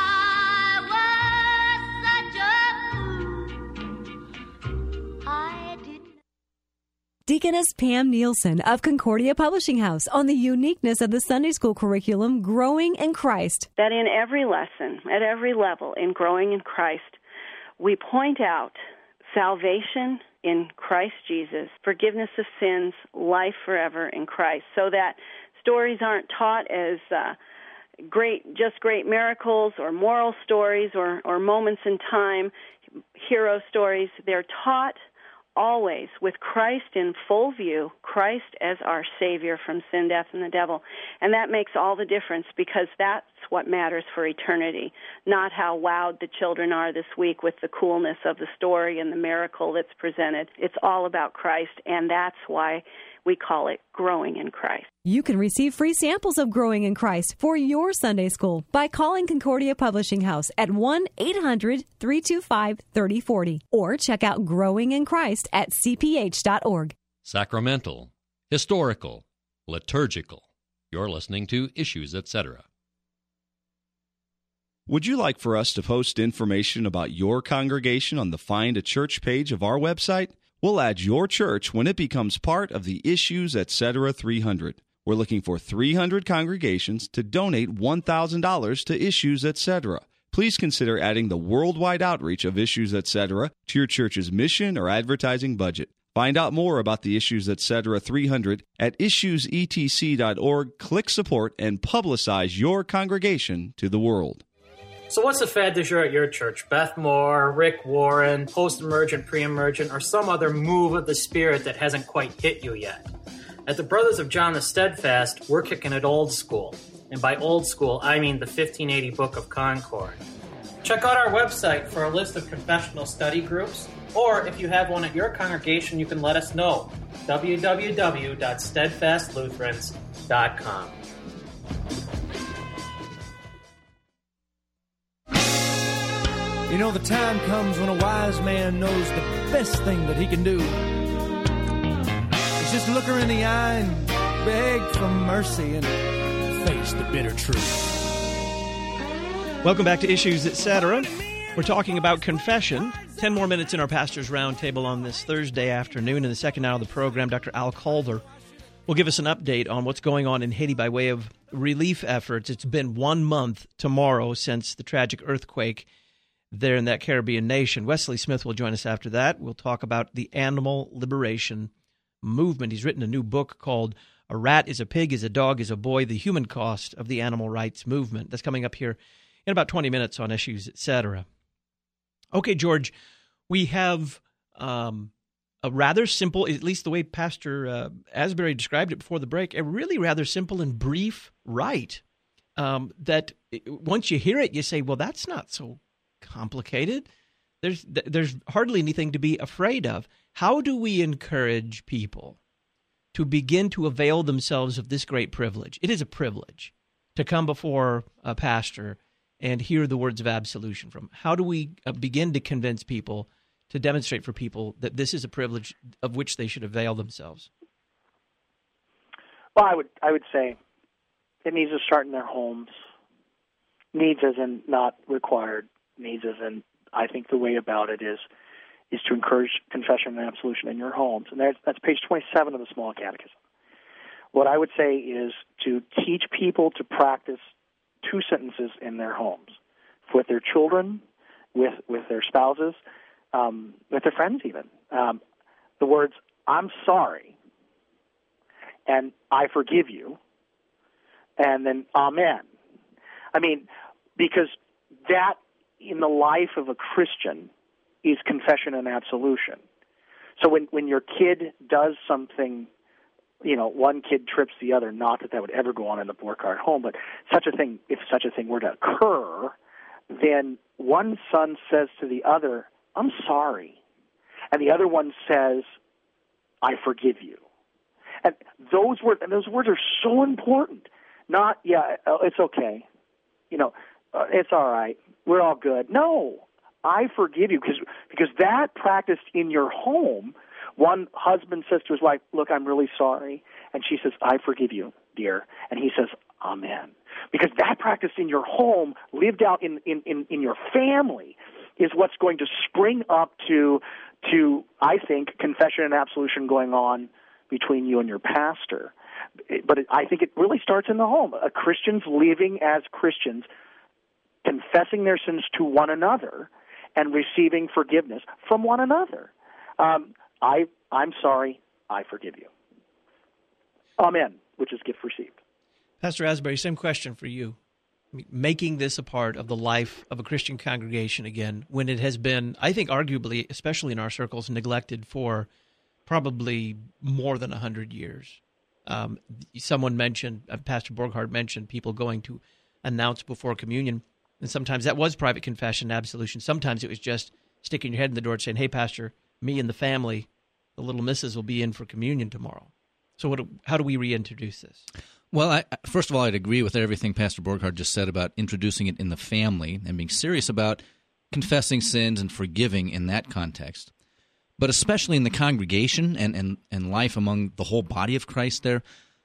I was such a fool. I didn't. Deaconess Pam Nielsen of Concordia Publishing House on the uniqueness of the Sunday school curriculum, Growing in Christ. That in every lesson, at every level, in Growing in Christ, we point out salvation in Christ Jesus, forgiveness of sins, life forever in Christ, so that stories aren't taught as uh, great, just great miracles or moral stories or, or moments in time, hero stories. They're taught always with Christ in full view, Christ as our Savior from sin, death, and the devil. And that makes all the difference, because that's what matters for eternity, not how wowed the children are this week with the coolness of the story and the miracle that's presented. It's all about Christ, and that's why we call it Growing in Christ. You can receive free samples of Growing in Christ for your Sunday school by calling Concordia Publishing House at one eight hundred three two five three zero four zero or check out Growing in Christ at c p h dot org. Sacramental, historical, liturgical. You're listening to Issues, et cetera. Would you like for us to post information about your congregation on the Find a Church page of our website? We'll add your church when it becomes part of the Issues, et cetera three hundred. We're looking for three hundred congregations to donate one thousand dollars to Issues, et cetera. Please consider adding the worldwide outreach of Issues, et cetera to your church's mission or advertising budget. Find out more about the Issues, et cetera three hundred at issues e t c dot org. Click support and publicize your congregation to the world. So what's the fad du jour at your church? Beth Moore, Rick Warren, post-emergent, pre-emergent, or some other move of the Spirit that hasn't quite hit you yet? At the Brothers of John the Steadfast, we're kicking it old school. And by old school, I mean the fifteen eighty Book of Concord. Check out our website for a list of confessional study groups, or if you have one at your congregation, you can let us know. w w w dot steadfast lutherans dot com. You know, the time comes when a wise man knows the best thing that he can do is just look her in the eye and beg for mercy and face the bitter truth. Welcome back to Issues, et cetera. We're talking about confession. Ten more minutes in our Pastors Roundtable on this Thursday afternoon. In the second hour of the program, Doctor Al Calder will give us an update on what's going on in Haiti by way of relief efforts. It's been one month tomorrow since the tragic earthquake there in that Caribbean nation. Wesley Smith will join us after that. We'll talk about the animal liberation movement. He's written a new book called A Rat is a Pig, is a Dog, is a Boy, The Human Cost of the Animal Rights Movement. That's coming up here in about twenty minutes on Issues, et cetera. Okay, George, we have um, a rather simple, at least the way Pastor uh, Asbury described it before the break, a really rather simple and brief rite um, that once you hear it, you say, well, that's not so complicated. There's there's hardly anything to be afraid of. How do we encourage people to begin to avail themselves of this great privilege? It is a privilege to come before a pastor and hear the words of absolution from him. How do we begin to convince people, to demonstrate for people that this is a privilege of which they should avail themselves? Well, I would I would say it needs to start in their homes. Needs as in not required. Needs as in, I think the way about it is is to encourage confession and absolution in your homes. And that's, that's page twenty-seven of the Small Catechism. What I would say is to teach people to practice two sentences in their homes, with their children, with with their spouses, um, with their friends even. Um, the words, I'm sorry, and I forgive you, and then amen. I mean, because that in the life of a Christian is confession and absolution. So when, when your kid does something you know, one kid trips the other. Not that that would ever go on in the Borchardt home, but such a thing, if such a thing were to occur, then one son says to the other, "I'm sorry," and the other one says, "I forgive you." And those words, and those words are so important. Not, yeah, it's okay, you know, uh, it's all right, we're all good. No, I forgive you, because because that practiced in your home. One husband says to his wife, "Look, I'm really sorry," and she says, "I forgive you, dear," and he says, "Amen." Because that practice in your home, lived out in, in, in, in your family, is what's going to spring up to, to, I think, confession and absolution going on between you and your pastor. But it, I think it really starts in the home. Uh, Christians living as Christians, confessing their sins to one another and receiving forgiveness from one another. Um, I, I'm sorry, I forgive you. Amen, which is gift received. Pastor Asbury, same question for you. Making this a part of the life of a Christian congregation again, when it has been, I think arguably, especially in our circles, neglected for probably more than one hundred years. Um, someone mentioned, uh, Pastor Borchardt mentioned, people going to announce before communion, and sometimes that was private confession, absolution. Sometimes it was just sticking your head in the door and saying, "Hey, Pastor, me and the family, the little missus will be in for communion tomorrow." So what? How do we reintroduce this? Well, I, first of all, I'd agree with everything Pastor Borchardt just said about introducing it in the family and being serious about confessing sins and forgiving in that context. But especially in the congregation and, and, and life among the whole body of Christ there,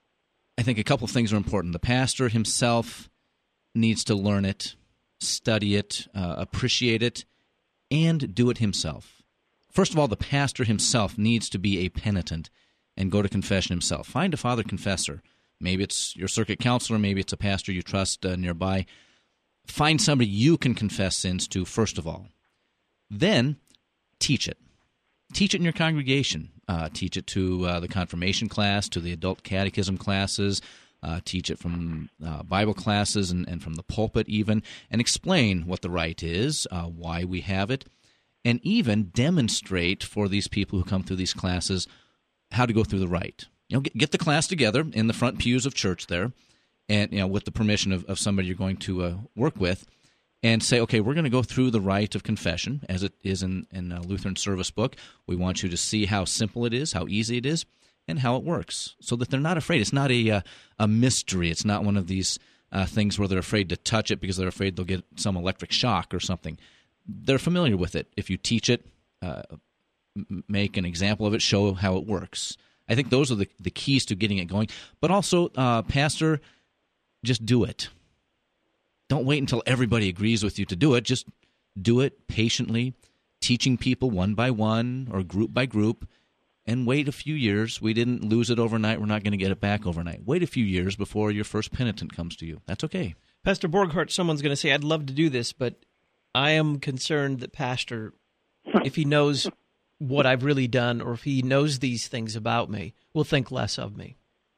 I think a couple of things are important. The pastor himself needs to learn it, study it, uh, appreciate it, and do it himself. First of all, the pastor himself needs to be a penitent and go to confession himself. Find a father confessor. Maybe it's your circuit counselor, maybe it's a pastor you trust uh, nearby. Find somebody you can confess sins to, first of all. Then, teach it. Teach it in your congregation. Uh, teach it to uh, the confirmation class, to the adult catechism classes. Uh, teach it from uh, Bible classes and, and from the pulpit even, and explain what the rite is, uh, why we have it, and even demonstrate for these people who come through these classes how to go through the rite. You know, get, get the class together in the front pews of church there, and you know, with the permission of, of somebody you're going to uh, work with, and say, okay, we're going to go through the rite of confession, as it is in, in a Lutheran service book. We want you to see how simple it is, how easy it is, and how it works, so that they're not afraid. It's not a uh, a mystery. It's not one of these uh, things where they're afraid to touch it because they're afraid they'll get some electric shock or something. They're familiar with it. If you teach it, uh, make an example of it, show how it works. I think those are the, the keys to getting it going. But also, uh, Pastor, just do it. Don't wait until everybody agrees with you to do it. Just do it patiently, teaching people one by one or group by group, and wait a few years. We didn't lose it overnight. We're not going to get it back overnight. Wait a few years before your first penitent comes to you. That's okay. Pastor Borchardt, someone's going to say, I'd love to do this, but I am concerned that Pastor, if he knows what I've really done, or if he knows these things about me, will think less of me.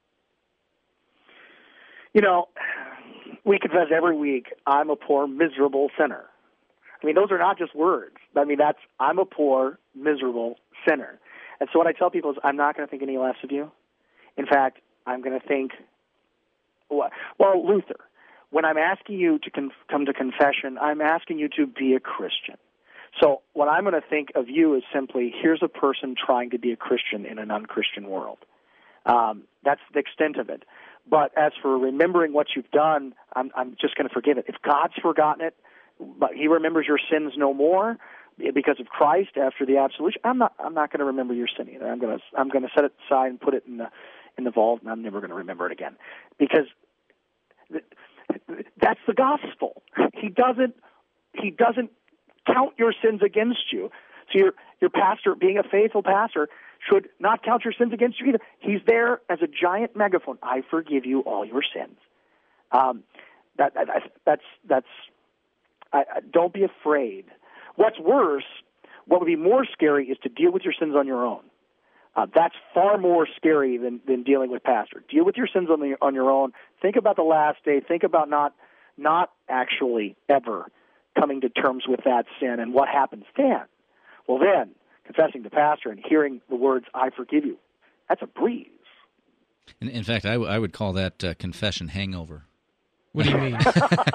You know, we confess every week, I'm a poor, miserable sinner. I mean, those are not just words. I mean, that's, I'm a poor, miserable sinner. And so what I tell people is, I'm not going to think any less of you. In fact, I'm going to think, well, Luther, when I'm asking you to con- come to confession, I'm asking you to be a Christian. So what I'm going to think of you is simply, here's a person trying to be a Christian in an unchristian world. Um, that's the extent of it. But as for remembering what you've done, I'm, I'm just going to forgive it. If God's forgotten it, but He remembers your sins no more because of Christ after the absolution, I'm not. I'm not going to remember your sin either. I'm going to. I'm going to set it aside and put it in the in the vault, and I'm never going to remember it again, because th- that's the gospel. He doesn't. He doesn't count your sins against you. So your your pastor, being a faithful pastor, should not count your sins against you either. He's there as a giant megaphone. I forgive you all your sins. Um, that, that that's that's. I, I, don't be afraid. What's worse, what would be more scary, is to deal with your sins on your own. Uh, that's far more scary than, than dealing with pastor. Deal with your sins on the, on your own. Think about the last day. Think about not not actually ever coming to terms with that sin, and what happens then. Well, then, confessing to pastor and hearing the words, I forgive you, that's a breeze. In, in fact, I, w- I would call that uh, confession hangover. What do you mean?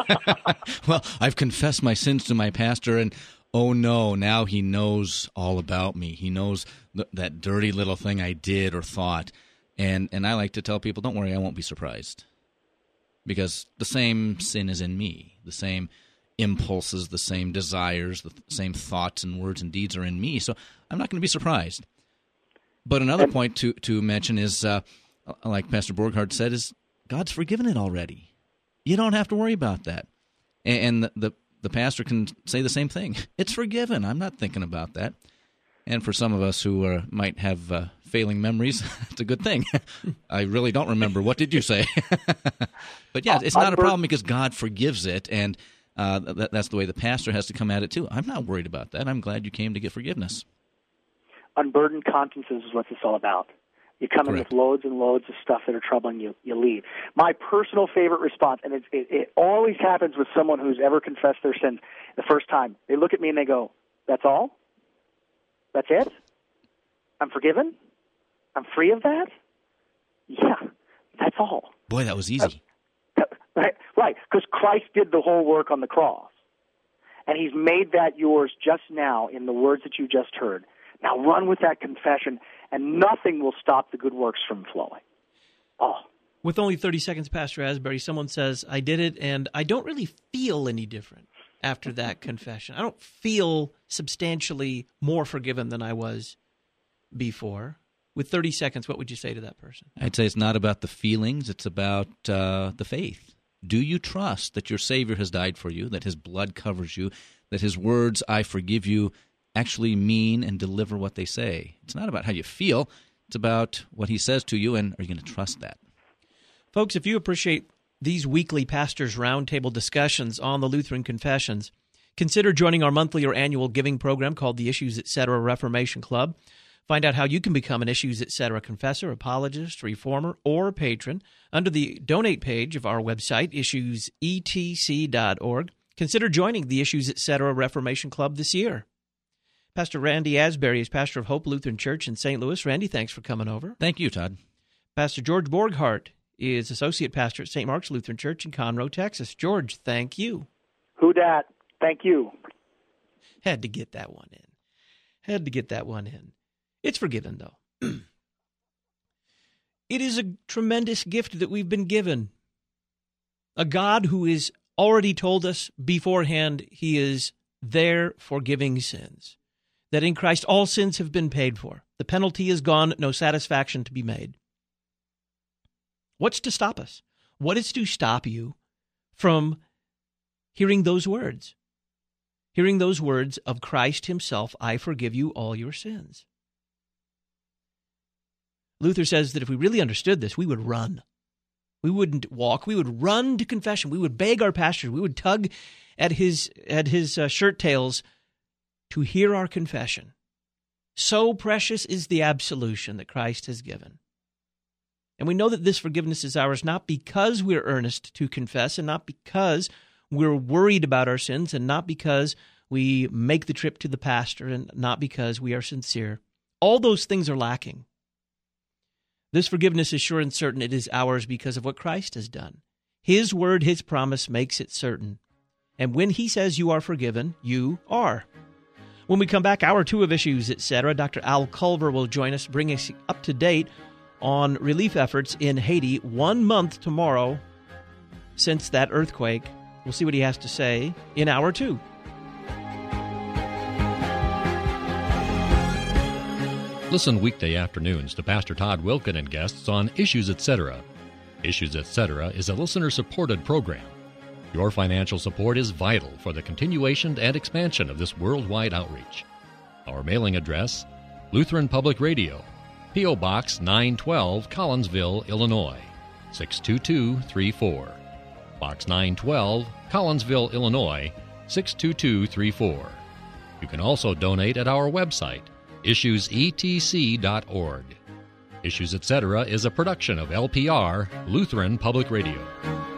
Well, I've confessed my sins to my pastor, and oh no, now he knows all about me. He knows th- that dirty little thing I did or thought. And and I like to tell people, don't worry, I won't be surprised. Because the same sin is in me. The same impulses, the same desires, the th- same thoughts and words and deeds are in me. So I'm not going to be surprised. But another point to, to mention is, uh, like Pastor Borghardt said, is God's forgiven it already. You don't have to worry about that. And, and the, the the pastor can say the same thing. It's forgiven. I'm not thinking about that. And for some of us who are, might have uh, failing memories, it's a good thing. I really don't remember. What did you say? But yeah, it's not a problem because God forgives it, and uh, that, that's the way the pastor has to come at it too. I'm not worried about that. I'm glad you came to get forgiveness. Unburdened consciences is what this is all about. You come Correct. in with loads and loads of stuff that are troubling you. You leave. My personal favorite response, and it, it, it always happens with someone who's ever confessed their sins the first time. They look at me and they go, "That's all? That's it? I'm forgiven? I'm free of that? Yeah, that's all." Boy, that was easy. Uh, right, right, because Christ did the whole work on the cross. And he's made that yours just now in the words that you just heard. Now run with that confession, and nothing will stop the good works from flowing. Oh. With only thirty seconds, Pastor Asbury, someone says, I did it, and I don't really feel any different after that confession. I don't feel substantially more forgiven than I was before. With thirty seconds, what would you say to that person? I'd say it's not about the feelings. It's about uh, the faith. Do you trust that your Savior has died for you, that his blood covers you, that his words, I forgive you, actually mean and deliver what they say? It's not about how you feel. It's about what he says to you, and are you going to trust that? Folks, if you appreciate these weekly Pastors' Roundtable discussions on the Lutheran Confessions, consider joining our monthly or annual giving program called the Issues Etc. Reformation Club. Find out how you can become an Issues Etc. confessor, apologist, reformer, or patron under the donate page of our website, issues e t c dot org. Consider joining the Issues Etc. Reformation Club this year. Pastor Randy Asbury is pastor of Hope Lutheran Church in Saint Louis. Randy, thanks for coming over. Thank you, Todd. Pastor George Borghardt is associate pastor at Saint Mark's Lutheran Church in Conroe, Texas. George, thank you. Who dat? Thank you. Had to get that one in. Had to get that one in. It's forgiven, though. It is a tremendous gift that we've been given. A God who has already told us beforehand he is there forgiving sins. That in Christ all sins have been paid for. The penalty is gone, no satisfaction to be made. What's to stop us? What is to stop you from hearing those words? Hearing those words of Christ himself, I forgive you all your sins. Luther says that if we really understood this, we would run. We wouldn't walk. We would run to confession. We would beg our pastor. We would tug at his, at his uh, shirt tails to hear our confession. So precious is the absolution that Christ has given. And we know that this forgiveness is ours not because we're earnest to confess and not because we're worried about our sins and not because we make the trip to the pastor and not because we are sincere. All those things are lacking. This forgiveness is sure and certain it is ours because of what Christ has done. His word, his promise makes it certain. And when he says you are forgiven, you are. When we come back, hour two of Issues, et cetera, Doctor Al Culver will join us, bring us up to date on relief efforts in Haiti one month tomorrow since that earthquake. We'll see what he has to say in hour two. Listen weekday afternoons to Pastor Todd Wilken and guests on Issues et cetera. Issues et cetera is a listener-supported program. Your financial support is vital for the continuation and expansion of this worldwide outreach. Our mailing address, Lutheran Public Radio, P O. Box nine twelve, Collinsville, Illinois, six two two three four. Box nine twelve, Collinsville, Illinois, six two two three four. You can also donate at our website, issues e t c dot org. Issues et cetera is a production of L P R, Lutheran Public Radio.